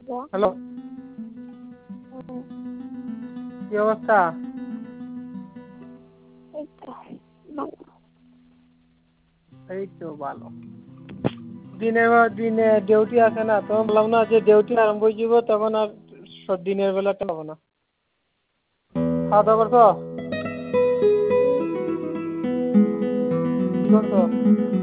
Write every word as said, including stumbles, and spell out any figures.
Hello, কি অবস্থা? এই তো ভালো। দিনের বেলা দিনে ডিউটি আছে না, তখন বললাম না যে ডিউটি আরম্ভ হয়ে যাব, তখন আর দিনের বেলাটা হবে না। খাওয়া দাওয়া করছো? কি করছো?